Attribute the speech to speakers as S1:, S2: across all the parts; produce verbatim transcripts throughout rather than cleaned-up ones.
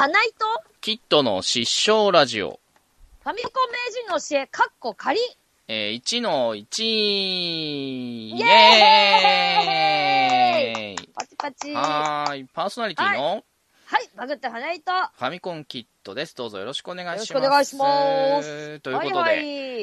S1: 花井と
S2: キットの失笑ラジオ。
S1: ファミコン名人の教え、カッコ仮。
S2: えー、いちのいち、イ
S1: エーイパチパチ。
S2: はーい。パーソナリティの、
S1: はい、はい、バグって花井と
S2: ファミコンキットです。どうぞよろしくお願いします。
S1: よろしくお願いします。
S2: ということで、
S1: はいはい、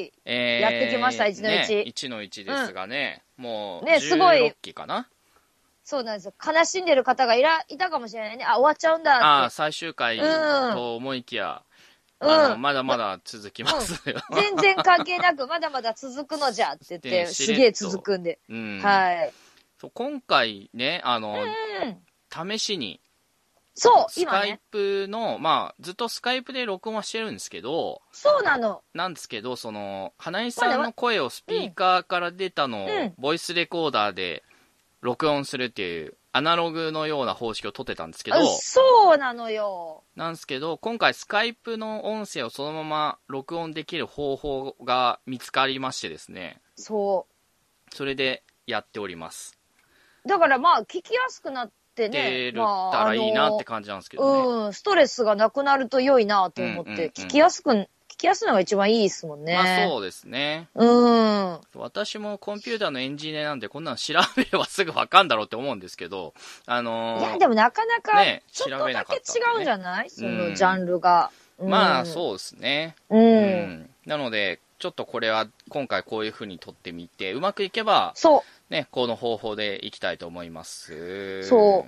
S1: えー、やってきました、いちのいち。
S2: ね、いちのいちですがね、うん、もう、
S1: ね、すごい。
S2: じゅうろっきかな。
S1: そうなんですよ。悲しんでる方がいら、いたかもしれないね。あ、終わっちゃうんだって。
S2: ああ、最終回と思いきや、うん、あの、まだまだ続きますよ、
S1: うん。全然関係なく、まだまだ続くのじゃって言って、すげえ続くんで。うん、はい。
S2: そう、今回ね、あの、
S1: うん、
S2: 試しに、
S1: そう、
S2: スカイプの、ね、まあ、ずっとスカイプで録音はしてるんですけど、
S1: そうなの。
S2: なんですけど、その、花井さんの声をスピーカーから出たのを、うん、ボイスレコーダーで録音するっていう、アナログのような方式を取ってたんですけど、
S1: そうなのよ。
S2: なんですけど、今回スカイプの音声をそのまま録音できる方法が見つかりましてですね。
S1: そう。
S2: それでやっております。
S1: だからまあ、聞きやすくなってね。
S2: 出るったらいいなって感じなんですけどね。
S1: まあ、うん、ストレスがなくなると良いなと思って、うんうんうん、聞きやすく、聞きやすいのが一番いいですもんね。
S2: まあそうですね。
S1: うん。
S2: 私もコンピューターのエンジニアなんでこんなの調べればすぐ分かんだろうって思うんですけど、あのー、
S1: いやでもなかなかちょっとだけ違うんじゃない、ね、そのジャンルが。
S2: うん、まあそうですね。
S1: うん。うん、
S2: なので、ちょっとこれは今回こういう風に撮ってみて、うまくいけば、
S1: そう。
S2: ね、この方法でいきたいと思います。
S1: そう。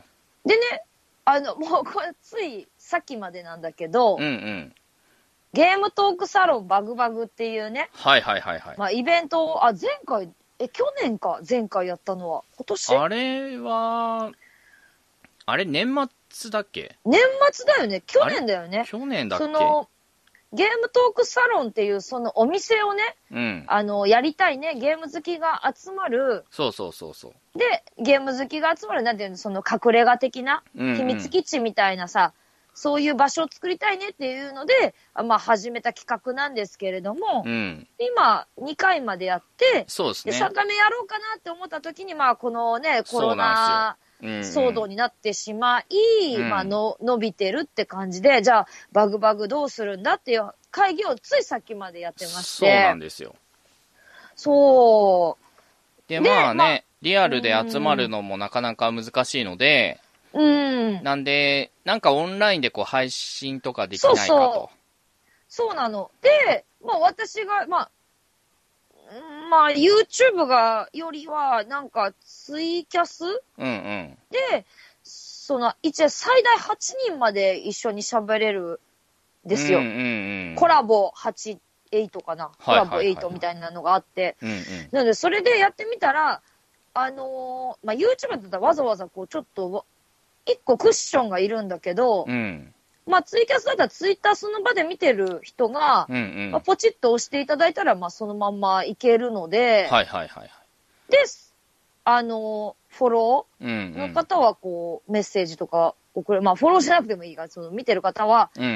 S1: でね、あの、もうこれついさっきまでなんだけど、
S2: うんうん。
S1: ゲームトークサロンバグバグっていうね。
S2: はいはいはいはい。
S1: まあイベントを、あ、前回、え、去年か、前回やったのは。今年
S2: あれは、あれ年末だっけ？
S1: 年末だよね。去年だよね。
S2: 去年だっけ？
S1: その、ゲームトークサロンっていうそのお店をね、うん、あの、やりたいね、ゲーム好きが集まる。
S2: そうそうそうそう。
S1: で、ゲーム好きが集まる、なんていうの、その隠れ家的な、秘密基地みたいなさ、うんうん、そういう場所を作りたいねっていうので、まあ始めた企画なんですけれども、うん、今にかいまでやって、
S2: そうですね。
S1: でさんかいめやろうかなって思った時に、まあこのね、コロナ、騒動になってしまい、うん、まあの、伸びてるって感じで、じゃあ、バグバグどうするんだっていう会議をついさっきまでやってまして。
S2: そうなんですよ。
S1: そう。
S2: で、まあね、まあ、リアルで集まるのもなかなか難しいので、
S1: うん。
S2: なんで、なんかオンラインでこう配信とかできないかと。
S1: そうそう。そうなの。で、まあ私が、まあ、まあ、YouTube が、よりは、なんか、ツイキャス、
S2: うんうん、
S1: で、その、一応最大はちにんまで一緒に喋れるんですよ。
S2: うんうんうん、
S1: コラボはち、はちかな。コラボはちみたいなのがあって。
S2: うんうん、
S1: なので、それでやってみたら、あのー、まあ、YouTube だったらわざわざこう、ちょっと、一個クッションがいるんだけど、
S2: うん、
S1: まあ、ツイキャスだったらツイッターその場で見てる人が、
S2: うんうん
S1: まあ、ポチッと押していただいたら、まあ、そのまんまいけるので、
S2: はいはいはい。
S1: で、あの、フォローの方は、こう、メッセージとか送る。まあ、フォローしなくてもいいから、その、見てる方は、
S2: うんうん、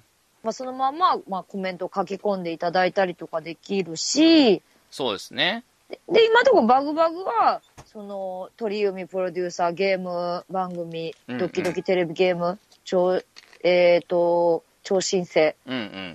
S1: まあ、そのまま、まあ、コメントを書き込んでいただいたりとかできるし、
S2: そうですね。
S1: で、で今のところバグバグは、その、鳥海プロデューサー、ゲーム番組、うんうん、ドキドキテレビゲーム、超、えっ、ー、と、超新星。
S2: うんうん。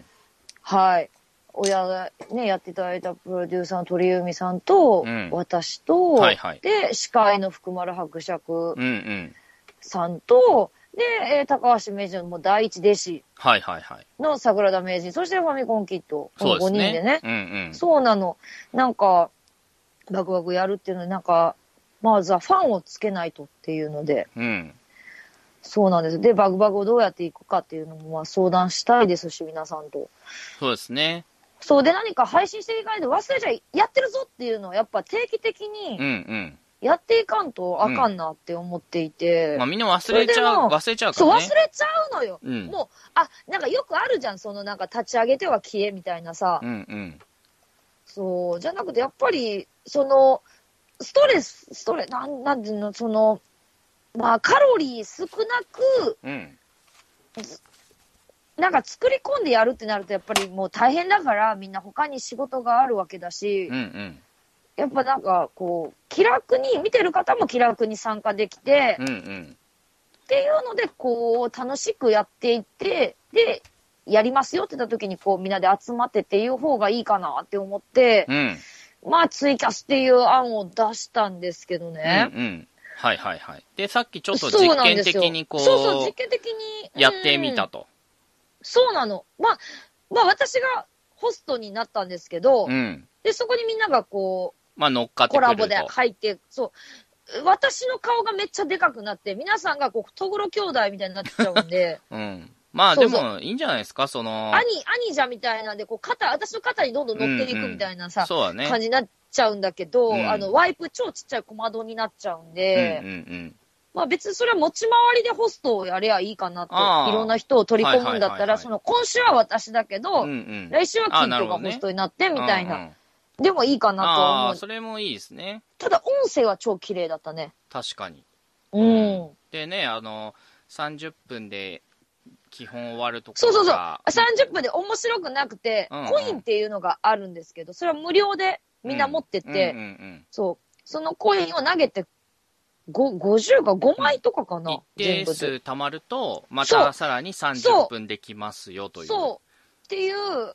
S1: はい。親ね、やっていただいたプロデューサーの鳥海さんと、うん、私と、
S2: はいはい、
S1: で、司会の福丸伯爵さんと、
S2: うんうん、
S1: で、えー、高橋名人の第一弟子
S2: はいはいはい。
S1: の桜田名人、そしてファミコンキット、このごにんでね。
S2: そうですね。うんうん、
S1: そうなの。なんか、バグバグやるっていうのは、なんか、まずはファンをつけないとっていうので、
S2: うん、
S1: そうなんです。で、バグバグをどうやっていくかっていうのもまあ相談したいですし、皆さんと。
S2: そうですね。
S1: そうで、何か配信していかないと忘れちゃい、やってるぞっていうのをやっぱ定期的にやっていかんとあかんなって思っていて。
S2: うん、まあみんな忘れちゃう、忘れちゃうからね。
S1: そう、忘れちゃうのよ。
S2: うん、
S1: もう、あ、なんかよくあるじゃん、そのなんか立ち上げては消えみたいなさ。
S2: うんうん、
S1: そう、じゃなくてやっぱり、その、ストレス、ストレス、なん、なんていうの、その、まあカロリー少なく、
S2: うん、
S1: なんか作り込んでやるってなるとやっぱりもう大変だからみんな他に仕事があるわけだし、
S2: うんうん、
S1: やっぱなんかこう気楽に見てる方も気楽に参加できて、
S2: うんうん、
S1: っていうので、こう、楽しくやっていって、で、やりますよって言った時に、こう、みんなで集まってっていう方がいいかなって思って、
S2: うん。
S1: まあ、ツイキャスっていう案を出したんですけどね。
S2: うんうん。はいはいはい。で、さっきちょっと実験的にこう、
S1: そうそう、実験的に。
S2: やってみたと、うん。
S1: そうなの。まあ、まあ私がホストになったんですけど、
S2: うん。
S1: で、そこにみんながこう、
S2: まあ乗っかってくると。
S1: コラボで入って、そう。私の顔がめっちゃでかくなって、皆さんがこう、トグロ兄弟みたいになっちゃうんで。
S2: うん。まあでも、いいんじゃないですか、その。
S1: 兄、兄じゃみたいなんで、こう、肩、私の肩にどんどん乗っていくみたいなさ、
S2: うんうん、そうだね。
S1: 感じになっちゃうんだけど、うん、あの、ワイプ超ちっちゃい小窓になっちゃうんで、
S2: うんうんうん、
S1: まあ別にそれは持ち回りでホストをやればいいかなと、いろんな人を取り込むんだったら、その今週は私だけど、うんうん、来週はキントがホストになってみたいな。なでもいいかなと思う。あ
S2: それもいいですね。
S1: ただ音声は超綺麗だったね。
S2: 確かに。
S1: うん。うん、
S2: でね、あの、さんじゅっぷんで基本終わるとこ
S1: ろそうそうそう。さんじゅっぷんで面白くなくて、うんうん、コインっていうのがあるんですけど、それは無料でみんな持ってて、そう。そのコインを投げて、ごじゅうかごまいとかかな、うん、
S2: 一定数貯まると、またさらにさんじゅっぷんできますよという。
S1: そう。そうっていう、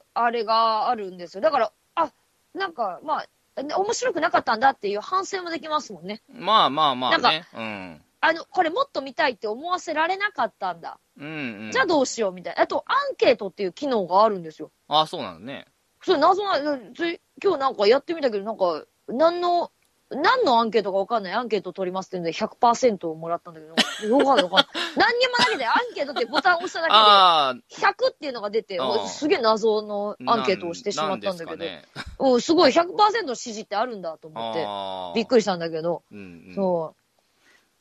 S1: あれがあるんですよ。だから、あ、なんか、まあ、面白くなかったんだっていう反省もできますもんね。
S2: まあまあまあね。
S1: なんか、
S2: うん、
S1: あの、これもっと見たいって思わせられなかったんだ。
S2: うんうん、
S1: じゃあどうしようみたいな。あと、アンケートっていう機能があるんですよ。
S2: ああ、そうなのね。
S1: それ謎な、今日なんかやってみたけど、なんか、何の、何のアンケートかわかんないアンケートを取りますっていうので ひゃくパーセント をもらったんだけど、よかったよかった。何にも投げてアンケートってボタンを押しただけで、ひゃくっていうのが出て、すげえ謎のアンケートをしてしまったんだけど、ね、うん、すごい ひゃくパーセント の支持ってあるんだと思って、びっくりしたんだけど、うんうん、そう。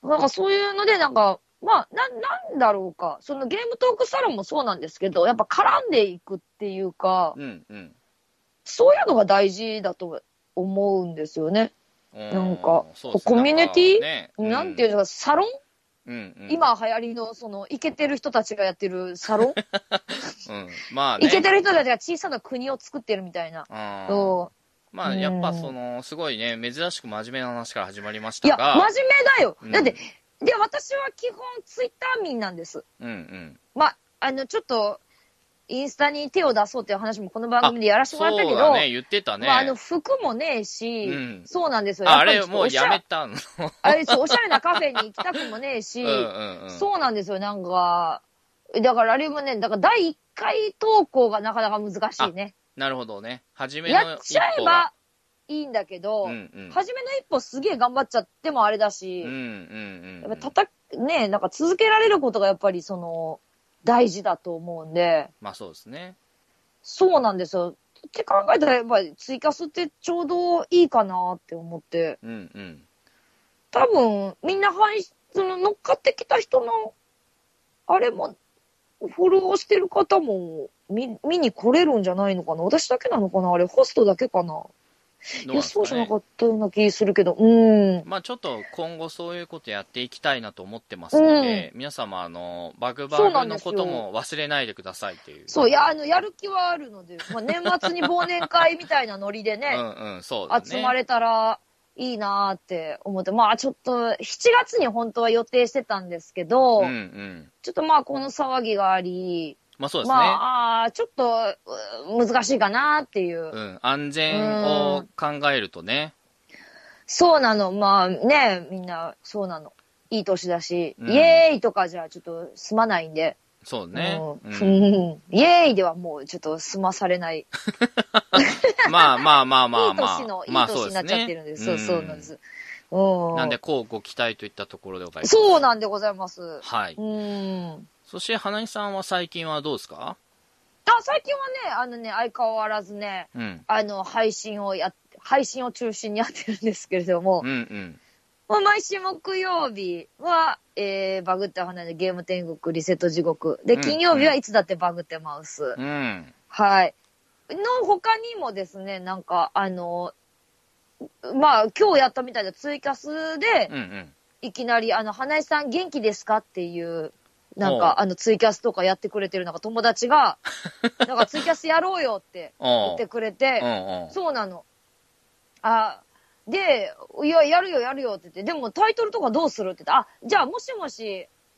S1: なんかそういうので、なんか、まあ、な、なんだろうか。そのゲームトークサロンもそうなんですけど、やっぱ絡んでいくっていうか、
S2: うんうん、
S1: そういうのが大事だと思うんですよね。なんか、
S2: ね、
S1: コミュニティ、ね、うん、なんていうのか、サロン、
S2: うんうん、
S1: 今流行りの、その、イケてる人たちがやってるサロン、
S2: うん、まあね。
S1: イケてる人たちが小さな国を作ってるみたいな。
S2: そう。まあ、やっぱその、すごいね、珍しく真面目な話から始まりましたが。い
S1: や、真面目だよ。うん、だって、で、私は基本ツイッター民なんです。
S2: うんうん。
S1: まあ、あの、ちょっと、インスタに手を出そうっていう話もこの番組でやらせてもらったけど、
S2: そうだね、言ってたね。
S1: まあ、あの、服もねえし、うん、そうなんですよ。
S2: あれ、もうやめたの
S1: あれ、そう、おしゃれなカフェに行きたくもねえし、うんうんうん、そうなんですよ、なんか、だからあれもね、だからだいいっかい投稿がなかなか難しいね。
S2: なるほどね。初めの一歩
S1: やっちゃえばいいんだけど、うんうん、初めの一歩すげえ頑張っちゃってもあれだし、
S2: うんうんうんうん、
S1: やっぱたた、ね、なんか続けられることがやっぱりその、大事だと思うんで。
S2: まあそうですね。そう
S1: なんですよ。って考えたらやっぱりツイキャスってちょうどいいかなって思って。
S2: うんうん。
S1: 多分、みんな配信、その乗っかってきた人の、あれも、フォローしてる方も見、見に来れるんじゃないのかな。私だけなのかなあれ、ホストだけかな。いや、そうじゃなかったような気するけど、うん。
S2: まあちょっと今後そういうことやっていきたいなと思ってますので、うん、皆様、あの、バグバグのことも忘れないでくださいっていう。
S1: そう、いや、あの、やる気はあるので、まあ年末に忘年会みたいなノリでね、
S2: うんうん、そうだね。
S1: 集まれたらいいなーって思って、まあちょっと、しちがつに本当は予定してたんですけど、
S2: うんうん、
S1: ちょっとまあこの騒ぎがあり、
S2: まあそうですね。
S1: まあ、ちょっと、難しいかなっていう。
S2: うん、安全を考えるとね。
S1: そうなの。まあね、みんな、そうなの。いい年だし、うん、イエーイとかじゃちょっと済まないんで。
S2: そうね。
S1: うんうん、イエーイではもうちょっと済まされない。
S2: まあまあまあまあまあ。
S1: いい年の、いい年になっちゃってるんです。まあ、そう、ね、そうなんです。
S2: うん、なんで、こうご期待といったところでございます。
S1: そうなんでございます。
S2: はい。
S1: うん。
S2: そして、花井さんは最近はどうですか？
S1: あ、最近はね、あのね、相変わらずね、うん、あの、配信をや、配信を中心にやってるんですけれども、
S2: うんうん。
S1: まあ、毎週木曜日は、えー、バグって花でゲーム天国、リセット地獄。で、金曜日はいつだってバグってマウス。
S2: うん。
S1: はい。の他にもですね、なんか、あの、まあ、今日やったみたいなツイキャスで、
S2: うんうん、
S1: いきなり、あの、花井さん元気ですかっていう、なんか、あの、ツイキャスとかやってくれてる、なんか友達が、なんかツイキャスやろうよって言ってくれて、そうなの。あ、で、いや、やるよ、やるよって言って、でもタイトルとかどうするって言って、あ、じゃあ、もしもし、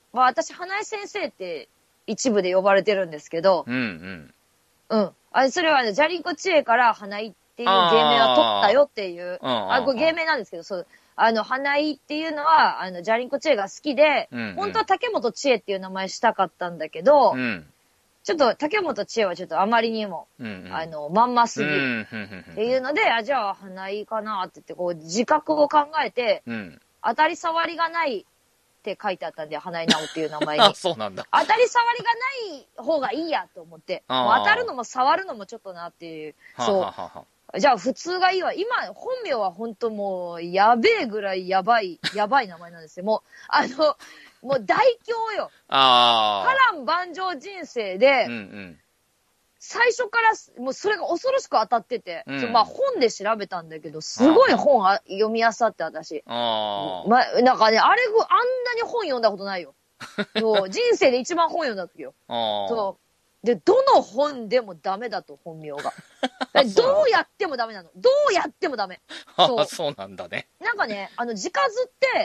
S1: まあ私、花井先生って一部で呼ばれてるんですけど、
S2: うんうん。
S1: うん。あそれはね、ジャリンコ知恵から花井っていう芸名は取ったよっていう、あ, あこれ芸名なんですけど、そう、あの、花井っていうのは、あの、ジャリンコ知恵が好きで、うんうん、本当は竹本知恵っていう名前したかったんだけど、うん、ちょっと竹本知恵はちょっとあまりにも、うんうん、あの、まんますぎるっていうので、あ、じゃあ花井かなって言って、こう、自覚を考えて、うん、当たり障りがないって書いてあったんで、花井直っていう名前に。
S2: あ、そうなんだ。
S1: 当たり障りがない方がいいやと思って、もう当たるのも触るのもちょっとなっていう、そう。はははじゃあ普通がいいわ。今、本名は本当もう、やべえぐらいやばい、やばい名前なんですよ。もう、あの、もう大凶よ。ああ。波乱万丈人生で、うんうん、最初から、もうそれが恐ろしく当たってて、うん、まあ本で調べたんだけど、すごい本あ読み漁って私。あまあ、なんかね、あれ、あんなに本読んだことないよ。そう人生で一番本読んだ時よ。あそうで、どの本でもダメだと、本名が。どうやってもダメなの。どうやってもダメ。
S2: そう。そうなんだね。
S1: なんかね、あの、字数って、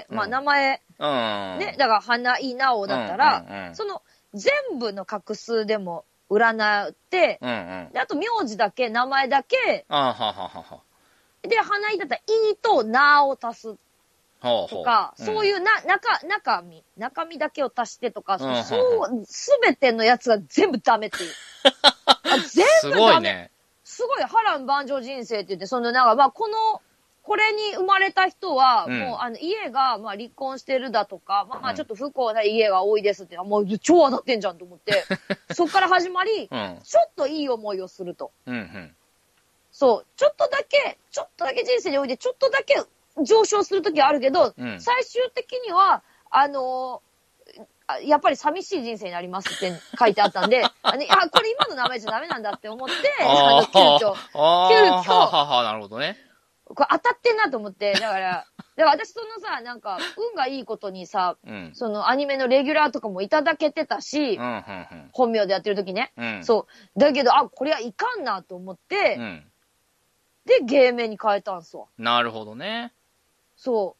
S1: まあ、名前、うん、ね、だから、花井直だったら、うんうんうん、その、全部の画数でも占って、うんうん、であと、名字だけ、名前だけ、あはははで、花井だったら、いとなを足す。とか、ほうほうそういうな、中、中身、中身だけを足してとか、うん、そう、すべてのやつが全部ダメっていう。あ全部ダメ。すごいね。すごい、波乱万丈人生って言って、そのなんか、まあ、この、これに生まれた人は、うん、もう、あの、家が、まあ、離婚してるだとか、まあ、ちょっと不幸な家が多いですって、もう、超当たってんじゃんと思って、そっから始まり、うん、ちょっといい思いをすると。うんうん、そう、ちょっとだけ、ちょっとだけ人生において、ちょっとだけ、上昇するときはあるけど、うん、最終的には、あのー、やっぱり寂しい人生になりますって書いてあったんで、あのあ、これ今の名前じゃダメなんだって思って、あの、急遽、急遽、
S2: ははは、なるほどね。
S1: これ当たってんなと思って、だから、だから私そのさ、なんか、運がいいことにさ、うん、そのアニメのレギュラーとかもいただけてたし、うんうんうん、本名でやってるときね、うん。そう。だけど、あ、これはいかんなと思って、うん、で、芸名に変えたんすわ。
S2: なるほどね。
S1: そう。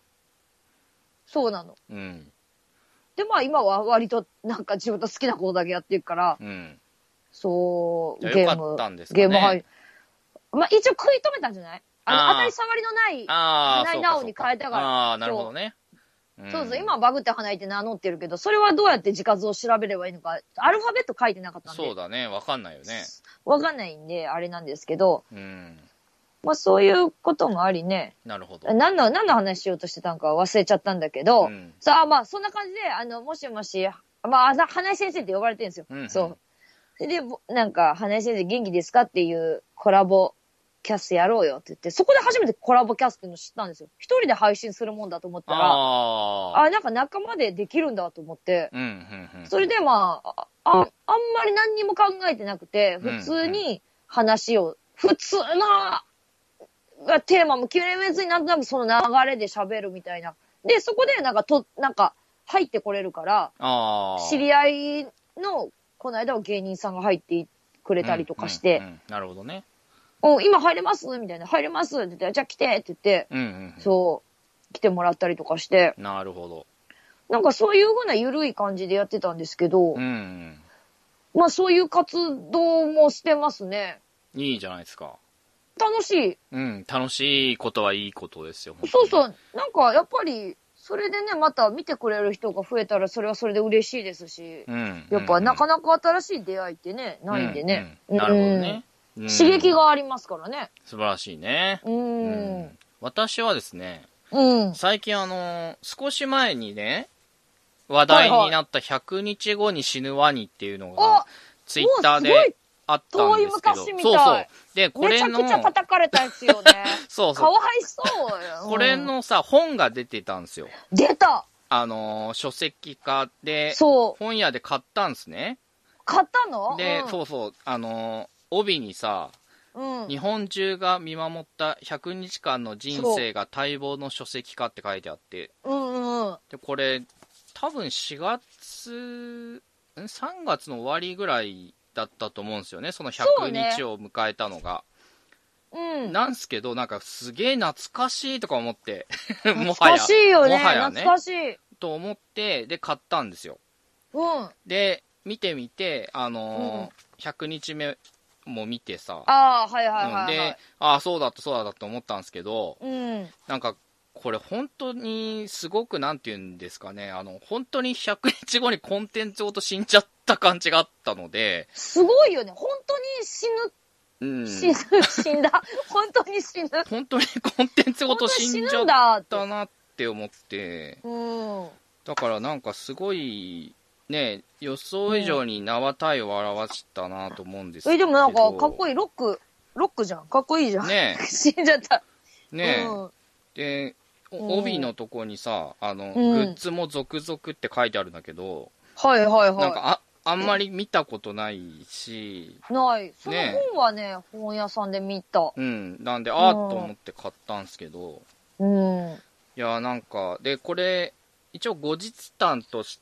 S1: そうなの。うん。で、まあ今は割となんか自分の好きなことだけやってるから、うん。そう、ゲーム。よかったんですかね。ゲーム入る。まあ一応食い止めたんじゃないあの、当たり障りのない、花井直に変えたから。
S2: ああ、なるほどね。
S1: そう、そうそう、今はバグって花井って名乗ってるけど、それはどうやって字数を調べればいいのか、アルファベット書いてなかったんで。
S2: そうだね、わかんないよね。
S1: わかんないんで、あれなんですけど、うん。まあそういうこともありね。
S2: なるほど。
S1: 何の、何の話しようとしてたんか忘れちゃったんだけど、うん、さあまあそんな感じで、あの、もしもし、まあ、花井先生って呼ばれてるんですよ。うんうん、そう。それで、なんか、花井先生元気ですかっていうコラボキャストやろうよって言って、そこで初めてコラボキャストっていうの知ったんですよ。一人で配信するもんだと思ったら、ああ、なんか仲間でできるんだと思って、うんうんうん、それでまあ、あ、あんまり何にも考えてなくて、普通に話を、普通な、テーマも決めずになんとなくその流れで喋るみたいな。で、そこでなんかと、なんか入ってこれるから、知り合いの、この間は芸人さんが入ってくれたりとかして。
S2: うんうんうん、なるほどね。
S1: お、今入れますみたいな。入れますって言って、じゃあ来てって言って、うんうんうん、そう、来てもらったりとかして。
S2: なるほど。
S1: なんかそういう風な緩い感じでやってたんですけど、うんうん、まあそういう活動もしてますね。
S2: いいじゃないですか。
S1: 楽しい。
S2: うん、楽しいことはいいことですよ。
S1: そうそう。なんか、やっぱり、それでね、また見てくれる人が増えたら、それはそれで嬉しいですし、うん、やっぱ、なかなか新しい出会いってね、ないんでね。
S2: うんうん、なるほどね、
S1: うん。刺激がありますからね。
S2: 素晴らしいね。うん。うん、私はですね、うん、最近あのー、少し前にね、話題になったひゃくにちごに死ぬワニっていうのが、ツイッターで、あったんですけど。
S1: 遠い昔みたい。そうそう。
S2: で、これの。
S1: めちゃくちゃ叩かれたやつよね。
S2: そうそう。
S1: かわいそうよ。
S2: これのさ、本が出てたんですよ。
S1: 出た
S2: あのー、書籍化で、そう。本屋で買ったんですね。
S1: 買ったの
S2: で、うん、そうそう。あのー、帯にさ、うん、日本中が見守ったひゃくにちかんの人生が待望の書籍化って書いてあって。うんうん。で、これ、多分しがつ、さんがつの終わりぐらい、だったと思うんですよね、そのひゃくにちを迎えたのが。う、ね、うん。なんすけど、なんかすげえ懐かしいとか思って。もはや。
S1: 懐かしいよね。もはやね。懐かしい。
S2: と思って、で、買ったんですよ。
S1: うん。
S2: で、見てみて、あのーうん、ひゃくにちめも見てさ。
S1: ああ、はいはいはい、はい、うん。
S2: で、ああ、そうだったそうだったと思ったんですけど、
S1: うん。
S2: なんか、これ本当にすごくなんて言うんですかね、あの、本当にひゃくにちごにコンテンツごと死んじゃった感じがあったので。
S1: すごいよね。本当に死ぬ。うん、死ぬ、死んだ。本当に死ぬ。
S2: 本当にコンテンツごと死んじゃったなって思って。
S1: うん。
S2: だからなんかすごい、ね、予想以上に名は体を表したなと思うんですけど。
S1: え、でもなんかかっこいい。ロック、ロックじゃん。かっこいいじゃん。
S2: ね
S1: 死んじゃった。
S2: ねえ。うん、で、帯のとこにさ、あの、うん、グッズも続々って書いてあるんだけど、
S1: はいはいはい。
S2: なんかあ、あんまり見たことないし。
S1: ない。その本はね、ね本屋さんで見た。
S2: うん。なんで、あーと思って買ったんすけど。
S1: うん。
S2: いや、なんか、で、これ、一応後日談として、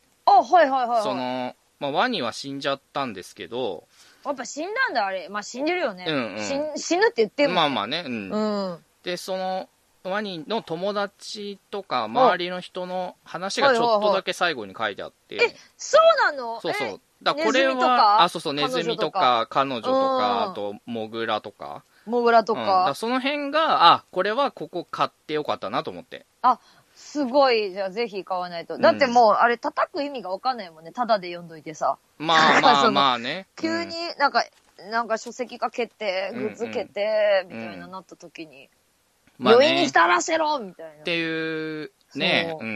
S1: あ、はいはいはい、はい。
S2: その、まあ、ワニは死んじゃったんですけど、
S1: やっぱ死んだんだ、あれ。まあ、死んでるよね。
S2: うんうん、
S1: 死, 死ぬって言っても、ね。
S2: まあまあね、うん。うん、で、その、ワニの友達とか周りの人の話がちょっとだけ最後に書いてあって。
S1: はいはいはい、え、そうなの？
S2: そうそう。だこれは、あ、そうそう、ネズミとか、彼女とか、あと、モグラとか。
S1: モグラとか。うん、
S2: だその辺が、あ、これはここ買ってよかったなと思って。
S1: あ、すごい。じゃあぜひ買わないと。だってもう、あれ叩く意味がわかんないもんね。タダで読んどいてさ。
S2: まあまあまあね。
S1: 急になんか、なんか書籍化決定、グッズ決定、みたいななった時に。まあね、余韻に浸らせろみたいな。
S2: っていう、ね、うんうん。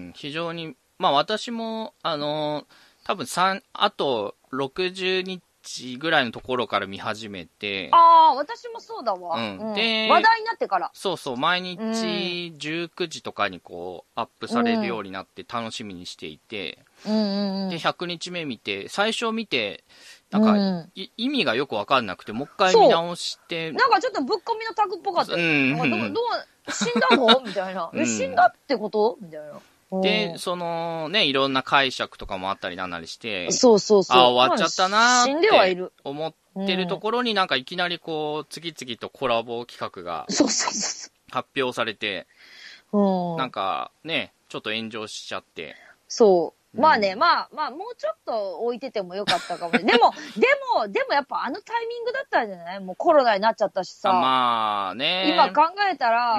S2: 非常に、まあ私も、あの、多分三あとろくじゅうにちぐらいのところから見始めて。
S1: ああ、私もそうだわ。
S2: うん。で、
S1: 話題になってから。
S2: そうそう、毎日じゅうくじとかにこう、アップされるようになって楽しみにしていて。
S1: うんうんうん、
S2: で、ひゃくにちめ見て、最初見て、なんか、うん、意味がよくわかんなくて、もう一回見直して。
S1: なんかちょっとぶっ込みのタグっぽかったよ。うん。なんかどう、どう、死んだのみたいな。え、死んだってことみたいな。
S2: で、そのね、いろんな解釈とかもあったりなんなりして、
S1: そうそうそう。
S2: あ、終わっちゃったなーって
S1: 死んではいる。
S2: 思ってるところになんかいきなりこう、次々とコラボ企画が発表されて、なんかね、ちょっと炎上しちゃって。
S1: そう。まあね、うん、まあまあ、もうちょっと置いててもよかったかもね。でも、でも、でもやっぱあのタイミングだったんじゃない？もうコロナになっちゃったしさ。
S2: まあね。
S1: 今考えたら、
S2: うん。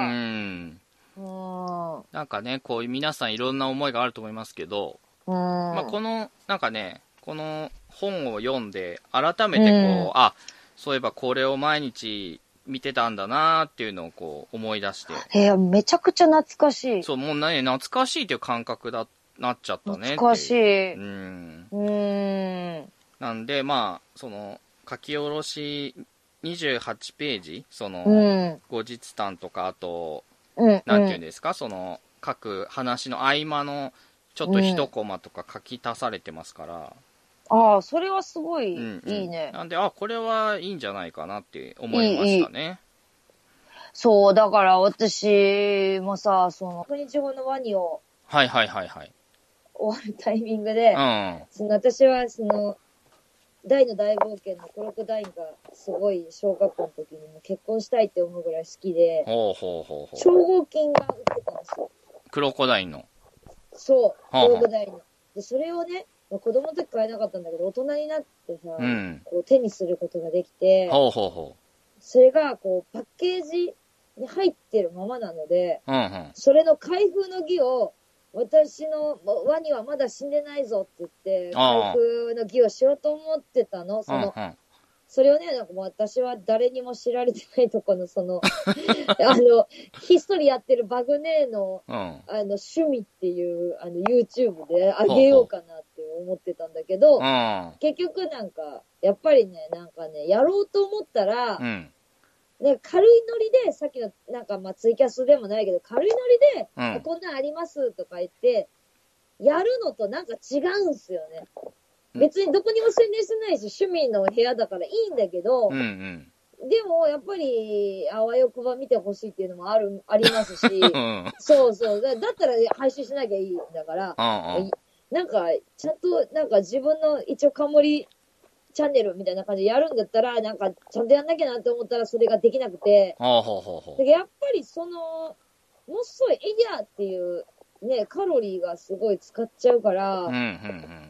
S2: なんかね、こういう皆さんいろんな思いがあると思いますけど、まあ、この、なんかね、この本を読んで、改めてこう、うん、あ、そういえばこれを毎日見てたんだなーっていうのをこう思い出して。
S1: えー、めちゃくちゃ懐かしい。
S2: そう、もうね、懐かしいっていう感覚だ、なっちゃったねって。
S1: 懐かしい。
S2: うん。
S1: うーん。
S2: なんで、まあ、その、書き下ろしにじゅうはちページ、その、
S1: うん、
S2: 後日談とか、あと、
S1: うん、
S2: なんていうんですか、その、各話の合間の、ちょっと一コマとか書き足されてますから。
S1: うん、ああ、それはすごい、うんうん、いいね。
S2: なんで、あ、これはいいんじゃないかなって思いましたね。いいいい
S1: そう、だから私もさ、その、ひゃくにちごのワニを、
S2: はいはいはいはい。
S1: 終わるタイミングで、
S2: うん、
S1: その私はその、大の大冒険のクロコダインがすごい小学校の時にも結婚したいって思うぐらい好きで、
S2: ほうほうほうほう。
S1: 超合金が売ってたんですよ。
S2: クロコダインの。
S1: そう、クロコダインの。で、それをね、まあ、子供の時買えなかったんだけど、大人になってさ、うん、こう手にすることができて、
S2: ほうほうほう。
S1: それがこうパッケージに入ってるままなので、
S2: うんうん、
S1: それの開封の儀を、私のワニはまだ死んでないぞって言って、開封の儀をしようと思ってたの。その、うんうん、それをね、なんかもう私は誰にも知られてないとこの、その、あの、ひっそりやってるバグネーの、うん、あの、趣味っていう、あの、YouTube であげようかなって思ってたんだけど、
S2: うん、
S1: 結局なんか、やっぱりね、なんかね、やろうと思ったら、
S2: うん
S1: ね、軽いノリで、さっきの、なんかまあツイキャスでもないけど、軽いノリで、うん、こんなんありますとか言って、やるのとなんか違うんすよね。別にどこにも宣伝してないし、趣味の部屋だからいいんだけど、
S2: うんうん、
S1: でもやっぱり、あわよくば見てほしいっていうのもある、ありますし、うん、そうそうだ。だったら配信しなきゃいいんだから、
S2: うんうん、
S1: なんか、ちゃんと、なんか自分の一応カモリ、チャンネルみたいな感じでやるんだったら、なんか、ちゃんとやんなきゃなって思ったらそれができなくて。
S2: ほうほうほうほう。
S1: やっぱりその、もっそいエリアっていう、ね、カロリーがすごい使っちゃうから、
S2: うんうんうん、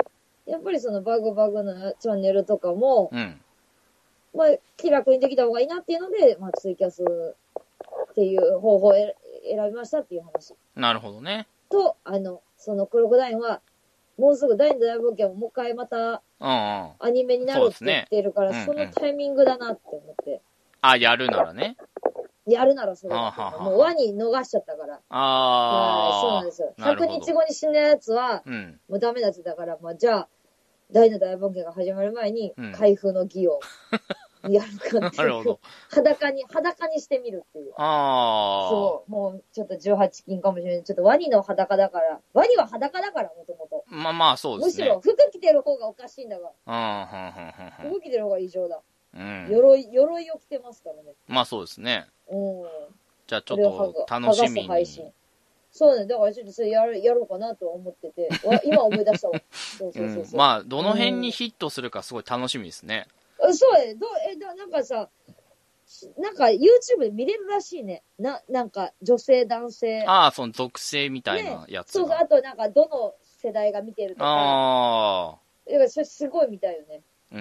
S1: やっぱりそのバグバグのチャンネルとかも、
S2: うん。
S1: まあ、気楽にできた方がいいなっていうので、まあ、ツイキャスっていう方法を選びましたっていう話。
S2: なるほどね。
S1: と、あの、そのクロコダインは、もうすぐ第二の大冒険をもう一回また、
S2: うんうん。
S1: アニメになるって言ってるから、そ,、ね、そのタイミングだなって思って。
S2: あ、やるならね。
S1: やるならそれだ
S2: ははは
S1: もうワニ逃しちゃったから。
S2: ああ。
S1: はい、そうなんですよ。ひゃくにちごに死ぬやつは、うん、もうダメだってだから、まあ、じゃあ、大の大冒険が始まる前に、開封の儀をやるかっていう。なるほど。裸に、裸にしてみるっていう。
S2: ああ。
S1: そう。もう、ちょっとじゅうはち金かもしれない。ちょっとワニの裸だから。ワニは裸だから、もともと。
S2: まあまあ、そうですね。
S1: むしろ、服着てる方がおかしいんだが。
S2: うん、
S1: 服着てる方が異常だ。
S2: うん。
S1: 鎧、鎧を着てますからね。
S2: まあそうですね。
S1: うん。
S2: じゃあちょっと楽しみに。
S1: そうね。だからちょっとそれやる、やろうかなと思ってて。今思い出したわ。そうそうそうそう、うん。
S2: まあ、どの辺にヒットするかすごい楽しみですね。
S1: うん、そうね。どえ、だなんかさ、なんか YouTube で見れるらしいね。な、なんか女性、男性。
S2: ああ、その属性みたいなやつが、
S1: ね。そうそう。あとなんかどの世代が見てるとか。ああ。いや、それすごいみたいよね。
S2: うん。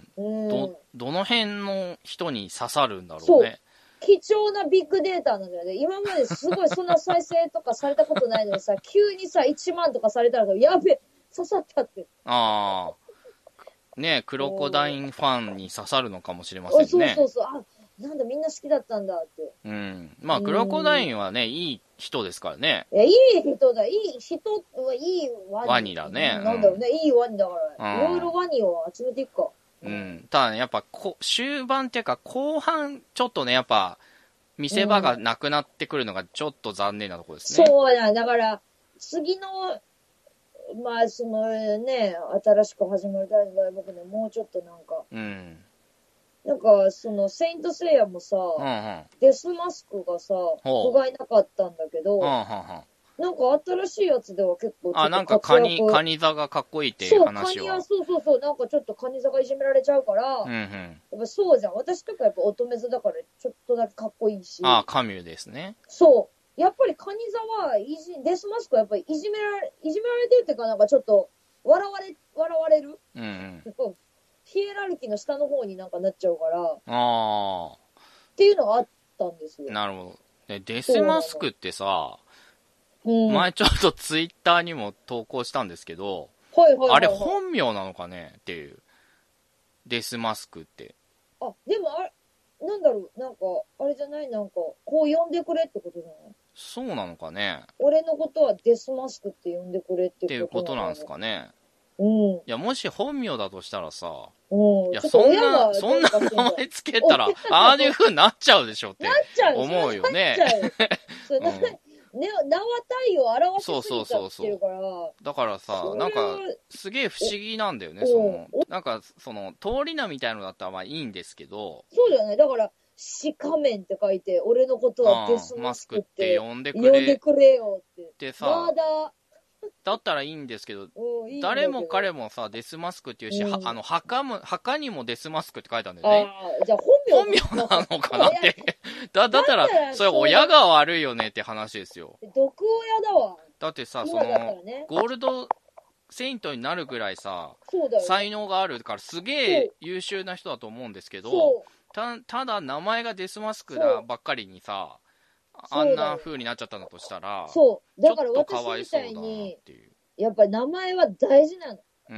S2: うん。ど、どの辺の人に刺さるんだろうね。そう
S1: 貴重なビッグデータなんだよね。今まですごいそんな再生とかされたことないのにさ、急にさ、いちまんとかされたらさ、やべ、刺さったって。
S2: ああ。ねえ、クロコダインファンに刺さるのかもしれませんね。
S1: そうそうそう。あ、なんだみんな好きだったんだって。
S2: うん。まあ、クロコダインはね、いい人ですからね。
S1: いや、いい人だ。いい人はいいワニ。
S2: ワニだね。
S1: なんだろうね。いいワニだから。いろいろワニを集めていくか。
S2: うん。ただね、やっぱこ、終盤っていうか、後半、ちょっとね、やっぱ、見せ場がなくなってくるのがちょっと残念なところですね。
S1: そうだ。だから、次の、まあ、そのね、新しく始まる第二の大冒険でもうちょっとなんか、うん。なんか、その、セイントセイヤもさ、うんうん、デスマスクがさ、不甲斐なかったんだけど、うんうんうんなんか新しいやつでは結構ちょっと
S2: あ、なんかカニ、カニ座がかっこいいっていう話は。
S1: そう、カニは、そうそうそう、なんかちょっとカニ座がいじめられちゃうから、うんうん、やっぱそうじゃん。私とかやっぱ乙女座だからちょっとだけかっこいいし。
S2: あ、カミュですね。
S1: そう。やっぱりカニ座は、いじ、デスマスクはやっぱりいじめられ、いじめられてるっていうかなんかちょっと、笑われ、笑われるうんうん。ヒエラルキーの下の方になんかなっちゃうから、ああ。っていうのがあったんですよ。
S2: なるほど。デスマスクってさ、うん、前ちょっとツイッターにも投稿したんですけど、はいはいはいはい、あれ本名なのかねっていう。デスマスクって。
S1: あ、でもあれ、なんだろう、なんか、あれじゃないなんか、こう呼んでくれってことじゃない
S2: そうなのかね
S1: 俺のことはデスマスクって呼んでくれってこと
S2: っていうことなんですかね。
S1: うん。い
S2: や、もし本名だとしたらさ、うん。いや、そんな、そんな名前つけたら、ああいう風になっちゃうでしょって思うよね。なっちゃう。
S1: それ、うんね、名は体を表しすぎちゃってるから。そうそうそうそう。
S2: だからさ、なんか、すげえ不思議なんだよね、その、なんか、その、通り名みたいのだったらまあいいんですけど。
S1: そうだよね。だから、シカメンって書いて、俺のことはデスマスクって
S2: 呼んでくれ。
S1: 呼んでくれよって。
S2: でさ、まだ、だったらいいんですけど、いい誰も彼もさ、デスマスクっていうし、うん、あの、墓も、墓にもデスマスクって書いたんだよね。
S1: ああ、じゃあ本名
S2: 本名なのかなって。だ、だったら、それ親が悪いよねって話ですよ。
S1: 毒親だわ。
S2: だってさ、その、ね、ゴールドセイントになるぐらいさ、ね、才能があるから、すげえ優秀な人だと思うんですけど、た、ただ名前がデスマスクだばっかりにさ、あんな風になっちゃったんだとしたら、
S1: そう。だから私みたいに、やっぱり名前は大事なの。うん。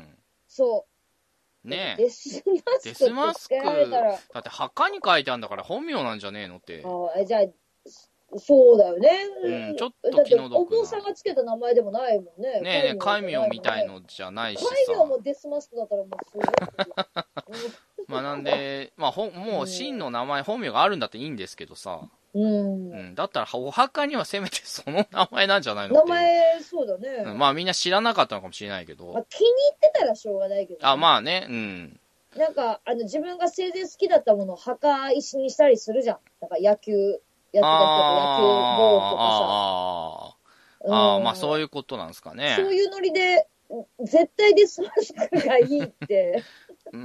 S1: そう。
S2: ね
S1: え。デスマスク。
S2: デスマスク。だって墓に書いてあるんだから本名なんじゃねえのって。
S1: ああ、じゃあ、そうだよね。
S2: うん、ちょっと気の毒な。
S1: お父さんがつけた名前でもないもんね。
S2: ねえねえ、戒名みたいのじゃないしさ。
S1: 戒名もデスマスクだったらもうすごい。
S2: まあなんで、まあほ、もう真の名前、本名があるんだっていいんですけどさ。うん、うん。だったら、お墓にはせめてその名前なんじゃないのって
S1: 名前、そうだね、
S2: うん。まあみんな知らなかったのかもしれないけど。まあ、
S1: 気に入ってたらしょうがないけど、ね。
S2: あ、まあね、うん。
S1: なんか、あの、自分が生前好きだったものを墓石にしたりするじゃん。なんか野球、やってた人と野球ボールとかさ。
S2: ああ、ああ、まあそういうことなんですかね。
S1: そういうノリで、絶対デスマスクがいいって。
S2: うん、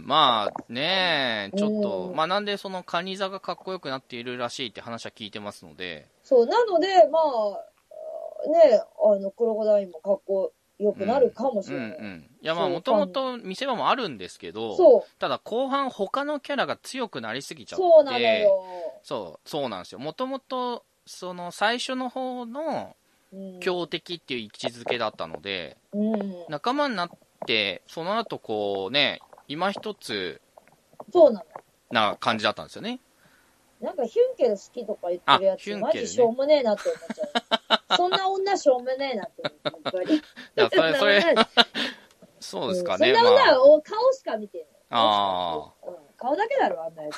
S2: まあねちょっと、まあなんでそのカニ座がかっこよくなっているらしいって話は聞いてますので。
S1: そう、なので、まあ、ねあの、クロコダインもかっこよくなるかもしれない。うん、うん、うん。
S2: いやまあもともと見せ場もあるんですけど、そうただ後半他のキャラが強くなりすぎちゃって、
S1: そうなのよ。
S2: そうそうなんですよ。もともとその最初の方の強敵っていう位置づけだったので、うん、仲間になってその後こうね今一つ
S1: そうなの
S2: な感じだったんですよね。
S1: なんかヒュンケル好きとか言ってるやつ、ね、マジしょうもねえなって思っちゃう。そんな女しょうもねえなって思って、やっぱり。い
S2: や、それ、それ、そうですかね。
S1: そんな女は、まあ、顔しか見てる。
S2: ああ、
S1: うん。顔だけだろ、あんなやつ。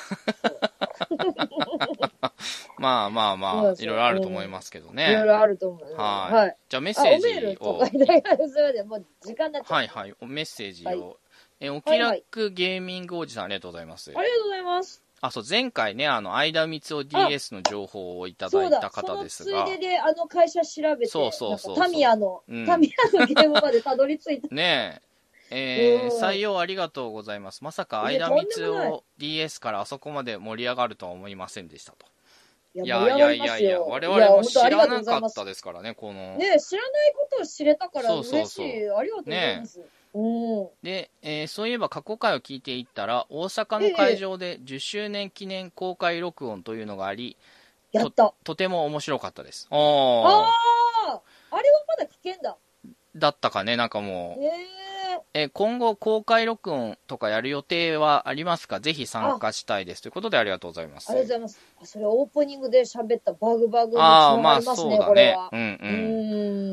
S2: まあまあまあ、そうそういろいろあると思いますけどね。
S1: いろいろあると思う。
S2: はい。はい、じゃあメッセージを。おメールとかい
S1: ただすいません、もう時間になっちゃう。
S2: はいはい。メッセージを。はい、え、お気楽ゲーミングおじさん、ありがとうございます。
S1: ありがとうございます。
S2: あ、そう、前回ね、あの、相田光雄 ディーエス の情報をいただいた方ですが。
S1: そうだ、そのついでで、あの会社調べて、
S2: そうそうそうそう。
S1: タミヤの、うん、タミヤのゲームまでたどり着いた。
S2: ねえ。えー、採用ありがとうございます。まさか相田光雄 ディーエス からあそこまで盛り上がるとは思いませんでしたと。いやいやいやいや、我々も知らなかったですからね、この。
S1: ね知らないことを知れたから嬉しい。そうそうそうありがとうございます。ね
S2: で、えー、そういえば過去回を聞いていったら大阪の会場でじゅっしゅうねん記念公開録音というのがあり、
S1: えー、やった
S2: と, とても面白かったです。
S1: あああれはまだ聞けんだ
S2: だったかね、なんかもう、
S1: えー
S2: えー、今後公開録音とかやる予定はありますか？ぜひ参加したいですということでありがとうございます。
S1: ありがとうございます。それオープニングで喋ったバグバグにつながりますね、これは。
S2: うんうん。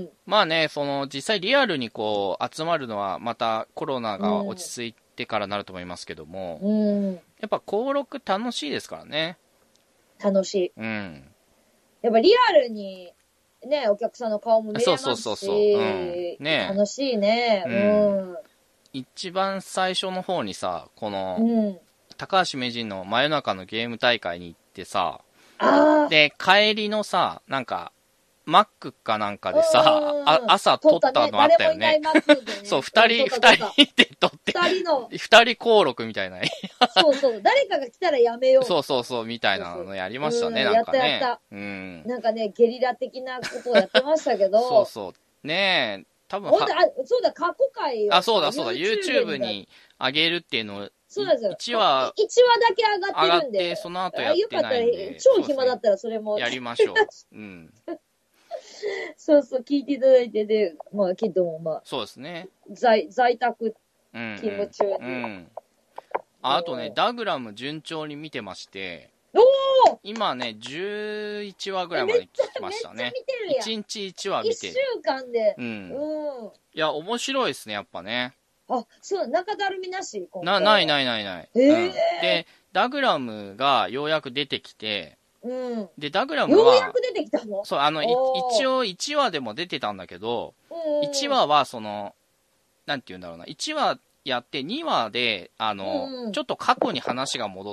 S2: まあね、その実際リアルにこう集まるのはまたコロナが落ち着いてからなると思いますけども、うん、やっぱ登録楽しいですからね。
S1: 楽しい。
S2: うん。
S1: やっぱリアルにね、お客さんの顔も見れますし、そうそうそうそう、うん、ね、楽しいね。うん。うん、
S2: 一番最初の方にさ、この、うん、高橋名人の真夜中のゲーム大会に行ってさ、で、帰りのさ、なんか、マックかなんかでさ、あ朝撮ったのあったよね。ねそう、二人、二人で撮って、二人の、二人登録みたいな。
S1: そうそう、誰かが来たらやめよう。
S2: そうそうそう、みたいなのやりましたね、なんかね。
S1: やったやった。うん。なんかね、ゲリラ的なことをやってましたけど。
S2: そうそう。ねえ、多分
S1: は、そうだ、過去回
S2: を。あ、そうだそうだ、YouTube に上げるっていうのを、
S1: そうですよ。
S2: いちわ、
S1: いちわだけ上がってるんで。
S2: 上がって、その後やってないんで。
S1: よかったら、超暇だったらそれも。
S2: やりましょう。うん。
S1: そうそう、聞いていただいてで、まあ、きっともまあ。
S2: そうですね。
S1: 在、在宅勤務中に。うん、うん。
S2: あ、あとね、ダグラム順調に見てまして、
S1: お
S2: 今ね、じゅういちわぐらいまで聞きましたね。
S1: めっちゃ見てるやん。
S2: いちにちいちわ見てる。
S1: いっしゅうかんで。
S2: うん。うん。いや、面白いですね、やっぱね。
S1: あ、そう、中だるみなし
S2: な、ないないないない。
S1: えーうん、
S2: で、ダグラムがようやく出てきて、
S1: うん。
S2: で、ダグラムは、
S1: ようやく出てきたの？
S2: そう、あの、一応いちわでも出てたんだけど、いちわはその、なんて言うんだろうな、いちわやってにわで、あの、うん、ちょっと過去に話が戻って、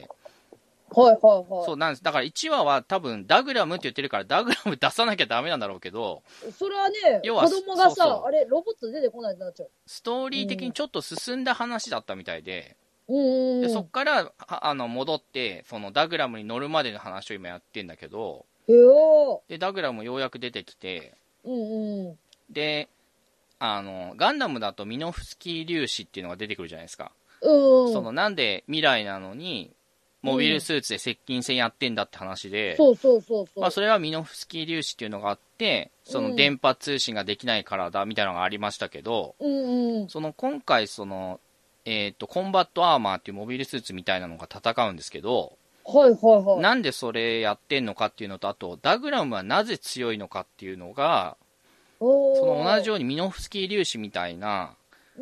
S1: はいはいはい。
S2: そうなんです。だからいちわは多分ダグラムって言ってるからダグラム出さなきゃダメなんだろうけど、
S1: それはね、要は子供がさ、そうそうあれ、ロボット出てこないってなっちゃう。
S2: ストーリー的にちょっと進んだ話だったみたいで、
S1: うん、
S2: でそっからあの戻ってそのダグラムに乗るまでの話を今やってんだけど、でダグラムようやく出てきて、
S1: うんうん、
S2: であのガンダムだとミノフスキー粒子っていうのが出てくるじゃないですか、
S1: うん、
S2: そのなんで未来なのにモビルスーツで接近戦やってんだって話で、
S1: うん、そうそうそうそう、
S2: まあ、それはミノフスキー粒子っていうのがあってその電波通信ができないからだみたいなのがありましたけど、
S1: うんうん、
S2: その今回そのえー、とコンバットアーマーっていうモビルスーツみたいなのが戦うんですけど、
S1: はいはいはい、
S2: なんでそれやってんのかっていうのと、あとダグラムはなぜ強いのかっていうのが、その同じようにミノフスキー粒子みたいな、
S1: うん、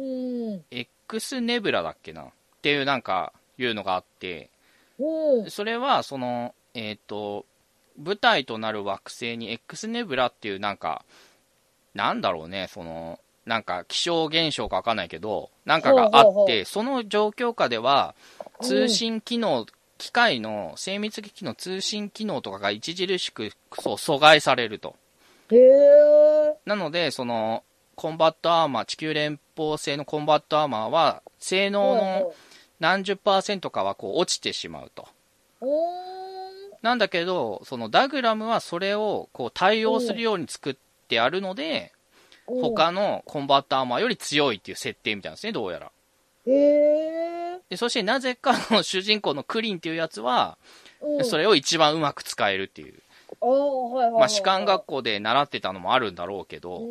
S2: X ネブラだっけなっていうなんかいうのがあって、
S1: うん、
S2: それはそのえっ、ー、と舞台となる惑星に X ネブラっていうなんかなんだろうね、そのなんか気象現象かわかんないけどなんかがあって、ほうほうほう、その状況下では通信機能、うん、機械の精密機器の通信機能とかが著しくそう阻害されると。
S1: へー。
S2: なのでそのコンバットアーマー、地球連邦製のコンバットアーマーは性能の何十パーセントかはこう落ちてしまうと。なんだけどそのダグラムはそれをこう対応するように作ってあるので、 他のコンバットアーマーより強いっていう設定みたいなんですね、どうやら。
S1: へえ。
S2: で、そしてなぜかの主人公のクリンっていうやつは、うん、それを一番うまく使えるっていう。はいはいはい、まあ、士官学校で習ってたのもあるんだろうけど、うん、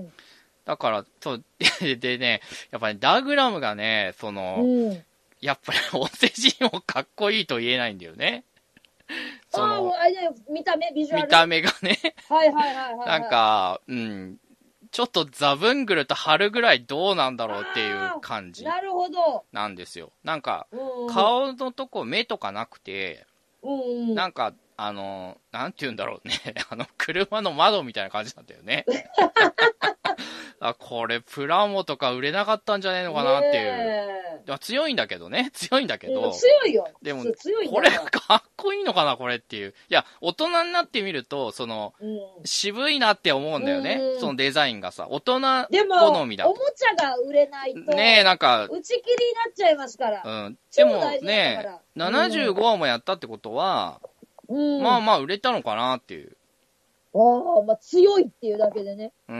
S2: だから、そう、で、でね、やっぱり、ね、ダグラムがね、その、うん、やっぱり、お世辞もかっこいいと言えないんだよね。
S1: その、ああ、見た目、ビジュアル。
S2: 見た目がね。
S1: はいはいはいはい。
S2: なんか、うん、ちょっとザブングルと春ぐらいどうなんだろうっていう感じ。
S1: なるほど。
S2: なんですよ。なんか、顔のとこ目とかなくて、うん、なんか、あの、なんて言うんだろうね。あの、車の窓みたいな感じなんだよね。あ、これ、プラモとか売れなかったんじゃねえのかなっていう。いや強いんだけどね。強いんだけど。
S1: 強いよ。
S2: でも、これかっこいいのかな、これっていう。いや、大人になってみると、その、うん、渋いなって思うんだよね。うん、そのデザインがさ。大人好みだと。
S1: おもちゃが売れないと。
S2: ねえ、なんか。
S1: 打ち切りになっちゃいますから。
S2: うん。でもね、ななじゅうごわもやったってことは、うん、まあまあ売れたのかなっていう。
S1: ああ、まあ強いっていうだけでね。
S2: うん。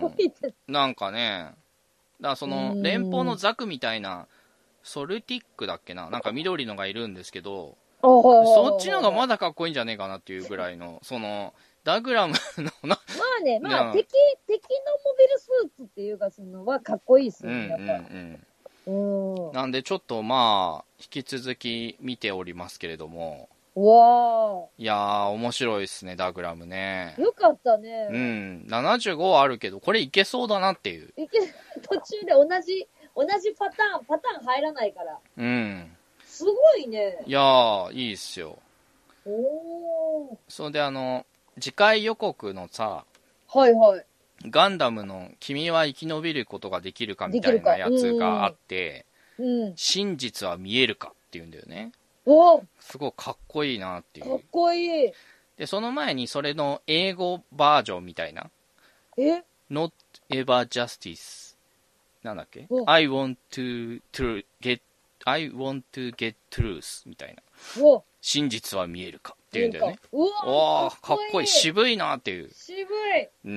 S2: なんかね、だからその、連邦のザクみたいな、ソルティックだっけな、なんか緑のがいるんですけど、そっちのがまだかっこいいんじゃねえかなっていうぐらいの、その、ダグラムのな、
S1: まあね、まあ敵、敵のモビルスーツっていうか、その、はかっこいいっすよね、やっぱ。
S2: うんうん。なんでちょっとまあ、引き続き見ておりますけれども、
S1: わー。
S2: いやー、面白いっすね、ダグラムね。
S1: よかったね。
S2: うん。ななじゅうごはあるけど、これいけそうだなっていう。
S1: いけ、途中で同じ、同じパターン、パターン入らないから。
S2: うん。
S1: すごいね。
S2: いやー、いいっすよ。おー。それであの、次回予告のさ、
S1: はいはい。
S2: ガンダムの君は生き延びることができるかみたいなやつがあって、うん、真実は見えるかっていうんだよね。おすごいかっこいいなっていう。
S1: かっこいい。
S2: で、その前にそれの英語バージョンみたいな。
S1: え
S2: ?Not ever justice. なんだっけ ?I want to, to get, I want to get truth みたいな。真実は見えるかっていうんだよね。うわーかっこいい。渋いなっていう。
S1: 渋い。
S2: うん。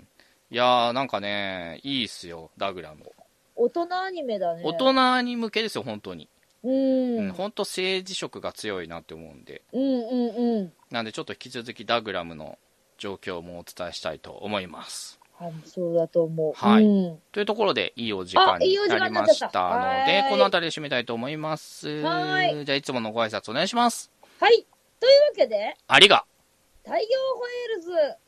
S2: いやーなんかね、いいっすよ、ダグラム。
S1: 大人アニメだね。
S2: 大人に向けですよ、本当に。
S1: うん。
S2: 本当政治色が強いなって思うんで。
S1: うんうんうん。
S2: なんでちょっと引き続きダグラムの状況もお伝えしたいと思います。
S1: はい、そうだと思う。
S2: はい。
S1: うん、
S2: というところで、いいお時間になりましたので、この辺りで締めたいと思います。はい。じゃあ、いつものご挨拶お願いします。
S1: はい。というわけで、
S2: ありが。
S1: 太陽ホエールズ